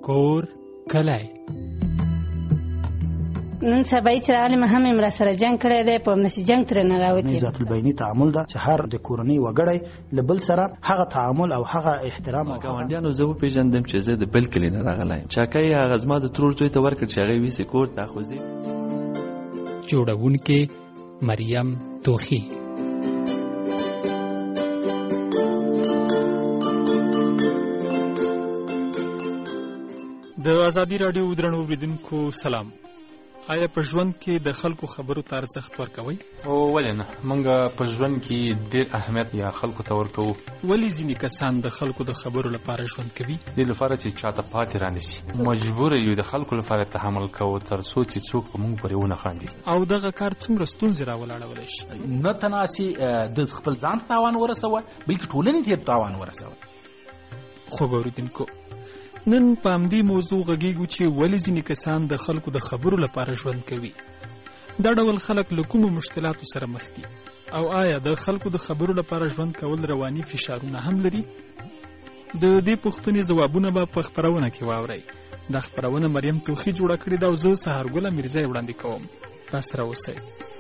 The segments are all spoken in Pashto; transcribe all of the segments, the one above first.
کور کلی. نن سبا چې راغلی ما هم را سره جنګ کړی دی، په همداسې جنګ ترې نه راوتي. ذات البیني تعامل ده چې هر د کورنۍ وګړی له بل سره هغه تعامل او هغه احترام. ګاونډیانو زه وپېژندم چې زه د بل کلي نه راغلی یم. چاکۍ هغه زما د ترور زوی ته ورکړ چې هغې ویسې کور ته اخوځي. جوړونکې مریم توخی. د ازادي راډیو درنو اوریدونکو سلام. آیا په ژوند کې د خلکو خبرو ته ارزښت ورکوئ؟ او ولې نه، موږ په ژوند کې ډېر اهمیت یا خلکو ته ورکوو. ولې ځینې کسان د خلکو د خبرو لپاره ژوند کوي؟ دې لپاره چې چاته پاتې رانیسي. مجبور یو د خلکو لپاره تحمل کوو تر څو چې څوک په موږ پورې ونه خاندي. او دغه کار څومره ستونزې راولاړولی شي؟ نه تناسي د خپل ځان تاوان ورسوه، بلکې ټولنې ته تاوان ورسوه. خوب اوریدونکو، نن په همدې موضوع غږیږو چې ولې ځینې کسان د خلکو د خبرو لپاره ژوند کوي. دا ډول خلک له کومو مشکلاتو سره مخ دي؟ او آیا د خلکو د خبرو لپاره ژوند کول رواني فشارونه هم لري؟ د دې پوښتنې ځوابونه به په خپرونه کې واورئ. دا خپرونه مریم توخی جوړه کړې ده او زه سهارګله میرزا وړاندې کوم. راسره اوسئ.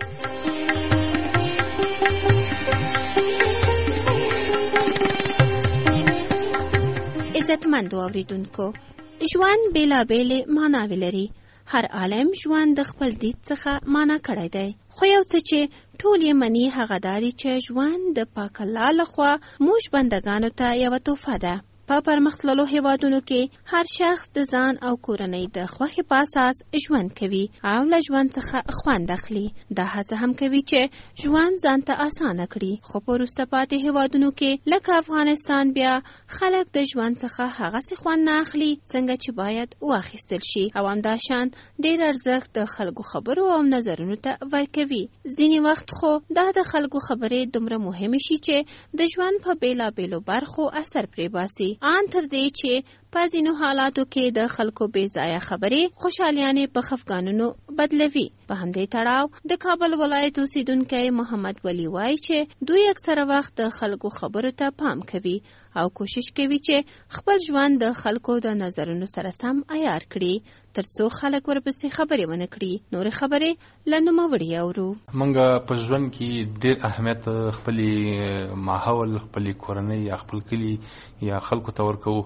عزتمندو اوریدونکو، ژوند بیلابېلې معناوې لري. هر عالم ژوند د خپل دید څخه معنا کړی دی، خو یو څه چې ټول یې مني هغه دا دی چې ژوند د پاک الله لخوا موږ بندګانو ته یوه تحفه ده. په پرمختللو هیوادونو کې هر شخص د ځان او کورنۍ د خوښې په اساس ژوند کوي او له ژوند څخه خوند اخلي. دا هڅه هم کوي چې ژوند ځان ته اسانه کړي. خو په وروسته پاتې هیوادونو کې لکه افغانستان بیا خلک د ژوند څخه هغسې خوند نه اخلي څنګه چې باید واخیستل شي، او همداشان ډېر ارزښت د خلکو خبرو او نظرونو ته ورکوي. ځینې وخت خو دا د خلکو خبرې دومره مهمې شي چې د ژوند په بیلابېلو برخو اثر پرې باسي، ان تر دې چې په ځینو حالاتو کې د خلکو بې ځایه خبرې خوشحالیانې په خفګانونو بدلوي. په همدې تړاو د کابل ولایت اوسیدونکی محمد ولی وایي چې دوی اکثره وخت د خلکو خبرو ته پام کوي او کوشش کوي چې خپل ژوند د خلکو د نظرونو سره سم عیار کړي تر څو خلک ورپسې خبرې ونه کړي. نورې خبرې له نوموړي اورو. موږ په ژوند کې ډېر اهمیت خپلې ماحول، خپلې کورنۍ یا خپل کلي یا خلکو ته ورکوو.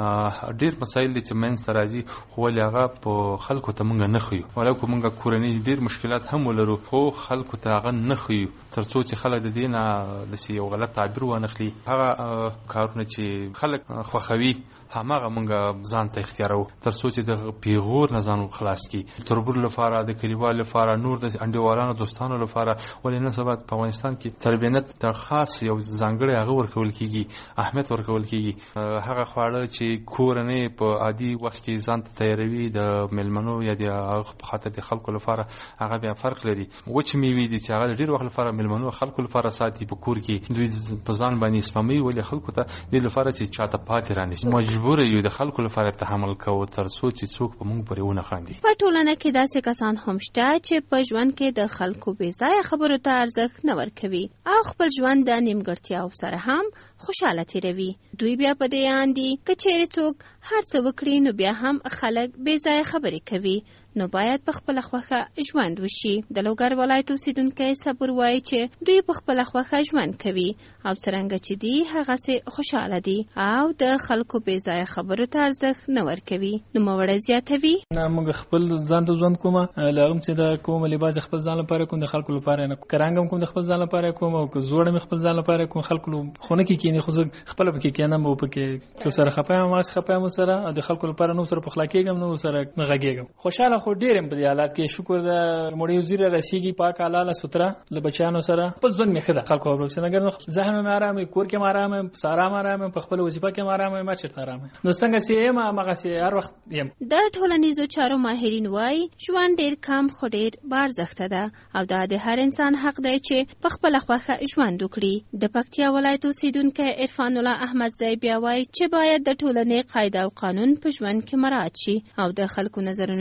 ډېر مسایل دي چې منځ ته راځي، خو ولې هغه په خلکو ته موږ نه ښیو. ولکه موږ کورنۍ ډېر مشکلات هم ولرو، خو خلکو ته هغه نه ښیو تر څو چې خلک د دې نه داسې یو غلط تعبیر وانخلي. هغه کارونه چې خلک خوښوي هماغه موږ ځان ته اختیاروو تر څو چې د پیغور نه ځان خلاص کړي. تربور لپاره، د کلیوالو لپاره، نور د انډیوالانو دوستانو لپاره. ولې نن سبا په افغانستان کې تربیت ته خاص یو ځانګړی هغه ورکول کېږي، اهمیت ورکول کېږي. هغه خواړه چې کورنۍ په عادي وخت کې ځان ته تیاروي د میلمنو یا د په خاطر د خلکو لپاره، هغه بیا فرق لري. وچ میوې دي چې هغه ډېر وخت لپاره میلمنو خلکو لپاره ساتي په کور کې، دوی په ځان باندې سپموي. ولې خلکو ته دې لپاره چې چاته پاتې رانیسي. مجبور یو د خلکو لپاره تحمل کوو تر څو چې څوک په موږ پورې ونه خاندي. په ټولنه کې داسې کسان هم شته چې په ژوند کې د خلکو بې ځایه خبرو ته ارزښت نه ورکوي او خپل ژوند د نیمګړتیاو سره هم خوشحاله تیروي. دوی بیا په دې اندي که چیرې څوک هر څه وکړي نو بیا هم خلک بې ځایه خبرې کوي، نو باید په خپله خوښه ژوند وشي. د لوګر ولایت اوسیدونکی صبر وایي چې دوی په خپله خوښه ژوند کوي او څرنګه چې دي هغسې خوشحاله دي او د خلکو بې ځایه خبرو ته ارزښت نه ورکوي. نوموړی زیاتوي: موږ خپل ځان ته ژوند کوم، له هغه چې د کوم لباس خپل ځان لپاره کوم، د خلکو لپاره نه. که رنګ هم کوم د خپل ځان لپاره کوم او که زوړ مې خپل ځان لپاره کوم، خلکو خونه کې کینې خو زه خپله پکې کینم او پکې څو سره خفه یم، ماس خفه یم سره او د خلکو لپاره نو سره پخلا کېږم، نو سره غږېږم. خوشحاله خو ډېر یم په دې حالات کې. شکر د مړی وزیر رسیږي پاک حلاله ستره له بچیانو سره خپل ژوند مې ښه ده. خلکو خبرو څنګه ګرځم، ذهن مې آرام، کور کې مې آرام، سارام آرام، په خپل وظیفه کې آرام، ما چیرته آرام. نو څنګه چې یم هغسې هر وخت یم. د ټولنیزو چارو ماهرین وایي ژوند ډېر کم خو ډېر بارزښته ده او دا د هر انسان حق دی چې په خپله خوښه ژوند وکړي. د پکتیا ولایت اوسیدونکی عرفان الله احمدزی بیا وایي چې باید د ټولنې قاعده او قانون په ژوند کې مراعات شي او د خلکو نظرونو ته هم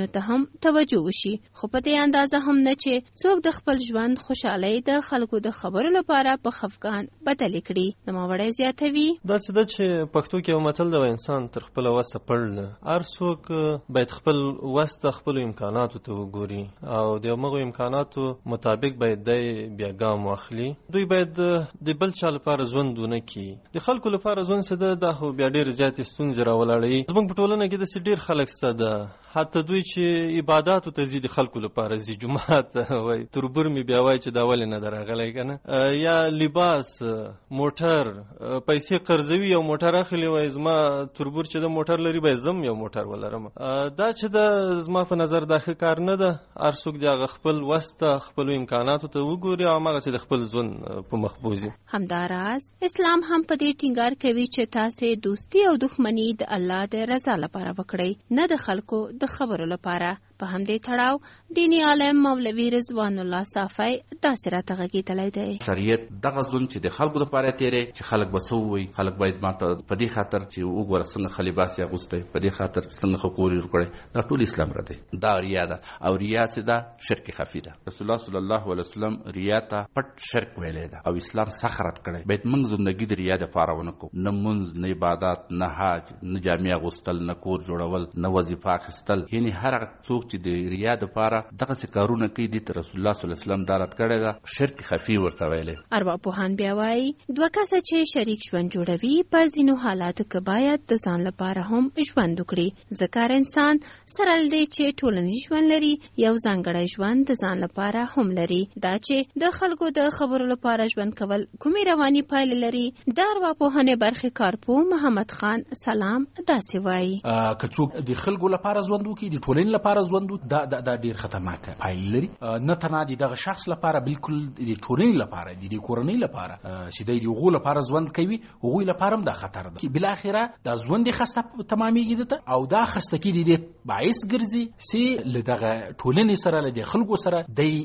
توجه وشي، خو په دې اندازه هم نه چې څوک د خپل ژوند خوشحالۍ د خلکو د خبرو لپاره په خفګان بدل کړي. نوموړی زیاتوي دا چې پښتو کې یو متل دی، انسان تر خپل وسه پړ نه، هر څوک باید خپل وس ته خپل امکاناتو ته وګوري او د هغو امکاناتو مطابق باید دی بیا ګام واخلي. دوی باید د بل چا لپاره ژوند ونه کړي. د خلکو لپاره ژوند څه ده، دا خو بیا ډېرې زیاتې ستونزې راولاړوي. زموږ په ټولنه کې داسې ډېر خلک شته ده، حتی دوی چې عباداتو ته ځي د خلکو لپاره ځي، جومات ته وایي، تربور مې بیا وایي چې دا ولې نه ده راغلی که نه، یا لباس، موټر، پیسې قرضوي او موټر اخلي، وایي زما تربور چې د موټر لري باید زم یو موټر ولرم. دا چې ده زما په نظر دا ښه کار نه ده. هر څوک د هغه خپل وس ته خپلو امکاناتو ته وګوري او هماغسې د خپل ژوند په مخ بوځي. همداراز اسلام هم په دې ټینګار کوي چې تاسې دوستي او دښمني د الله د رضا لپاره وکړئ، نه د خلکو د خبرو لپاره. په همدې تړاو دیني عالم مولوي رضوان الله صافی داسې راته غږېدلی دی. شریعت دغه ظلم چې د خلکو دپاره تېری چې خلک به څه ووایي، خلک باید ماته په دې خاطر چې وګوره څنګه ښه لباس یې اغوستی، په دې خاطر څنګه ښه کور یې جوړ کړی، دا ټول اسلام رد دی. دا ریا ده او ریا چې ده شرک خفي ده. رسول الله صلی الله علیه وسلم ریا ته پټ شرک ویلی ده او اسلام سخت رد کړی. باید موږ زندګي د ریا دپاره ونه کړو، نه مونځ، نه عبادات، نه حج، نه جامې اغوستل، نه کور جوړول، نه وظیفه اخیستل. یعنی هر هغه څوک چې د ریا دپاره دغسې کارونه کوي، دې ته رسول الله صلی الله علیه وسلم دا رد کړی ده، شرک خفي ورته ویلی. ارواپوهان بیا وایي دوه کسه چې شریک ژوند جوړوي په ځینو حالاتو کې باید د ځان لپاره هم ژوند وکړي، ځکه هر انسان سره دی چې ټولنیز ژوند لري، یو ځانګړی ژوند د ځان لپاره هم لري. دا چې د خلکو د خبرو لپاره ژوند کول کومې رواني پایلې لري، د ارواپوهنې برخې کارپوه محمد خان سلام داسې وایي. که څوک د خلکو لپاره ژوند وکړي، د ټولنې لپاره ژوند وکړي، دا ډېر خطرناکه پایلې لري. نه تنها د دغه شخص لپاره بلکل د ټولنې لپاره، د کورنۍ لپاره چې د هغو لپاره ژوند کوي، هغوی لپاره هم دا خطر ده. بالاخره دا ژوند یې خسته تمامېږي دته او دا خستګي د دې باعث ګرځي چې له دغه ټولنې سره، له د خلکو سره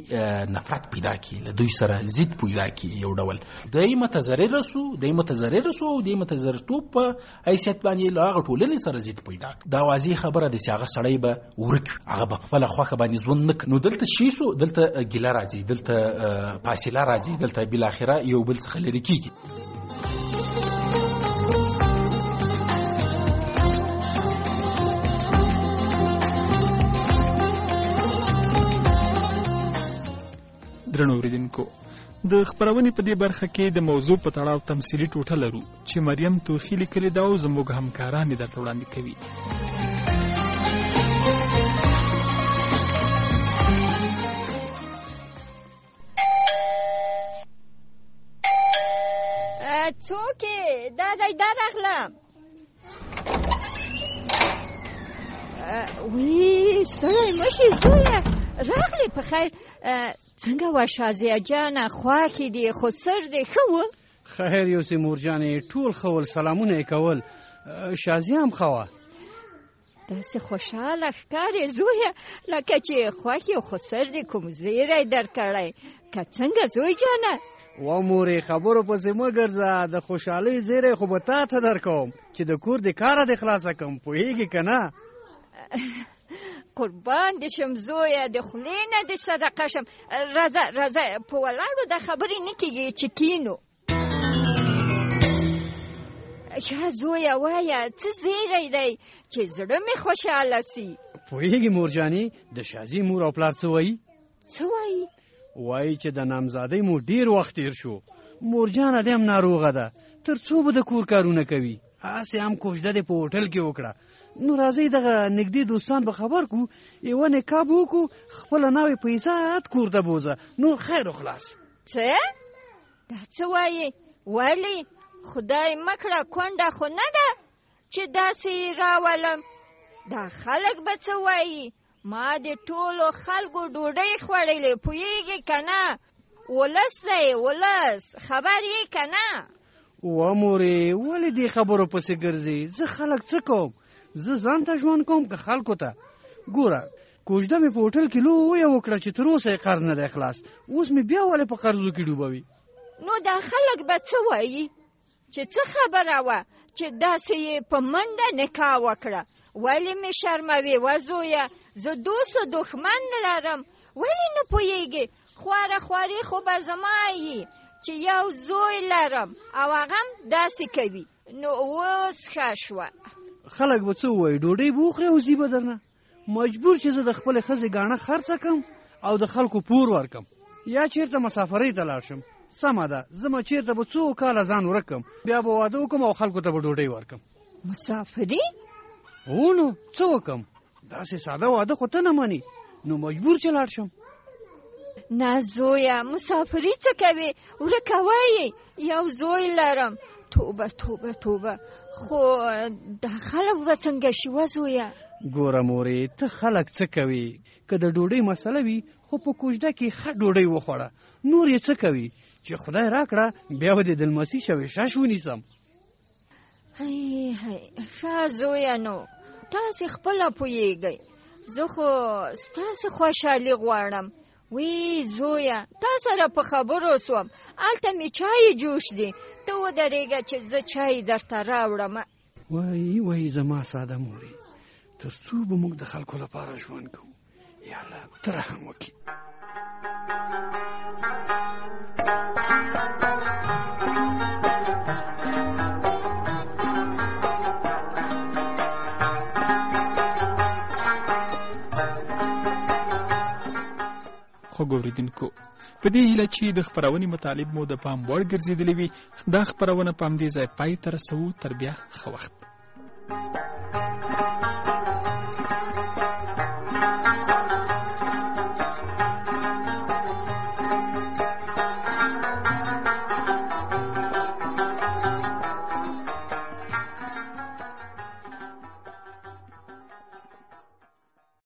د نفرت پیدا کړي، له دوی سره ضد پیدا کړي. یو ډول دی متضرر سو او د متضررتوب په حیثیت باندې له هغه ټولنې سره ضد پیدا کړي. دا واضح خبره ده چې هغه سړی به ورک، هغه به خپله خوښه باندې ژوند نه کوي. نو دلته شي سو، دلته ګیله راځي، دلته فاصله راځي، دلته بالاخره یو بل څخه لرې کېږي. درنو اوریدونکو، د خپرونې په دې برخه کې د موضوع په تړاو تمثیلي ټوټه لرو چې مریم توخي لیکلې ده او زموږ همکاران یې درته وړاندې کوي. څوک دا راغلم؟ وی سړی مشي زویه، راغلی په خیر. څنګه وه شازیه جانه، خواکې دی، خو سر دی ښه و؟ خیر یوسې مورجانې، ټول ښه ول، سلامونه یې کول، شازیه هم ښه وه. داسې خوشحاله ښکارې زویه لکه چې خوښ خو سر دی کوم زیری درکړی، که څنګه زوی جانه؟ وا مورې، خبرو پسې مه ګرځه، د خوشحالۍ زیری خو به تا ته درکوم چې د کور د کاره دې خلاصه کړم، پوهېږې که نه؟ قربان دې شم زویه، د خولې نه دې صدقه شم. راځه په ولاړو دا خبرې نه کېږي چې کینو. یا زویه وایه څه زیری دی چې زړه مې خوشحاله سي؟ پوهېږې مورجانې، د شازي مور او پلار څه وایي؟ څه وایي؟ وایي چې د نامزادۍ مو ډېر وخت تېر شو، مورجانه دې هم ناروغه ده، تر څو به د کور کارونه کوي، هسې هم کوژده دې په هوټل کې وکړه. نو راځئ دغه نږدې دوستان به خبر کړو، یوه نکاح به وکړو، خپله ناوې په عزت کور ته بوځه، نور خیر و خلاص. څه؟ دا څه وایې؟ ولې؟ خدای مکړه کونډه خو نه ده چې داسې راولم. دا خلک به څه وایي؟ ما د ټولو خلکو ډوډۍ خوړلې، پوهېږې که نه؟ ولس دی، ولس، خبر یې که نه؟ وا مورې، ولې دې خبرو پسې ګرځې؟ زه خلک څه کوم؟ زه ځان ته ژوند کوم که خلکو ته؟ ګوره، کوژده مې په هوټل کې لویه وکړه چې تر اوسه یې قرض نه دی خلاص، اوس مې بیا ولې په قرضو کې ډوبوي؟ نو دا خلک به څه وایي؟ چې څه خبره وه چې داسې یې په منډه نکاح وکړه؟ ولې مې شرموي وزویه؟ زه دوست و دښمن لرم. ولې نه پوهېږې؟ خواره خوارې خو به زما یي چې یو زوی لرم او هغه هم داسې کوي. نو اوس ښه شوه. خلک به څه ووایي؟ ډوډۍ به وخورې او ځي به درنه. مجبور چې زه د خپلې ښځې ګاڼه خرڅه کړم او د خلکو پور ورکم، یا چیرته مسافرۍ ته لاړ شم. سمه ده، زه چیرته به څو کاله ځان ورکم، بیا به واده وکم او خلکو ته به ډوډۍ ورکم. مسافري؟ هو نو څه وکم؟ داسې ساده واده خو ته نه منې، نو مجبور چې لاړ شم. نه زویه، مسافري څه کوې؟ ورکه وایې یو زوی لرم. توبه توبه توبه، خو دا خلک به څنګه شي وزویه؟ ګوره مورې، ته خلک څه کوي؟ که د ډوډۍ مسله وي خو په کوژده کې ښه ډوډۍ وخوړه، نور یې څه کوي؟ چې خدای راکړه بیا به د دلمسي شوې شاش ونیسم. ښه زویه، نو تاسې خپله پوهېږئ، زه خو ستاسې خوشحالي غواړم. وی زویه، تا سره په خبرو سوم، هلته مې چای جوش دی، ته ودرېږه چې زه چای درته راوړم. وای زما ساده مورې، تر څو به موږ د خلکو لپاره ژوند کوو؟ یا الله ته رحم وکړي. خوږ اورېدونکو، په دې هیله چې د خپرونې مطالب مو د پام وړ ګرځېدلې وي، دا خپرونه په همدې ځای پای ته رسوو. تر بیا ښه وخت.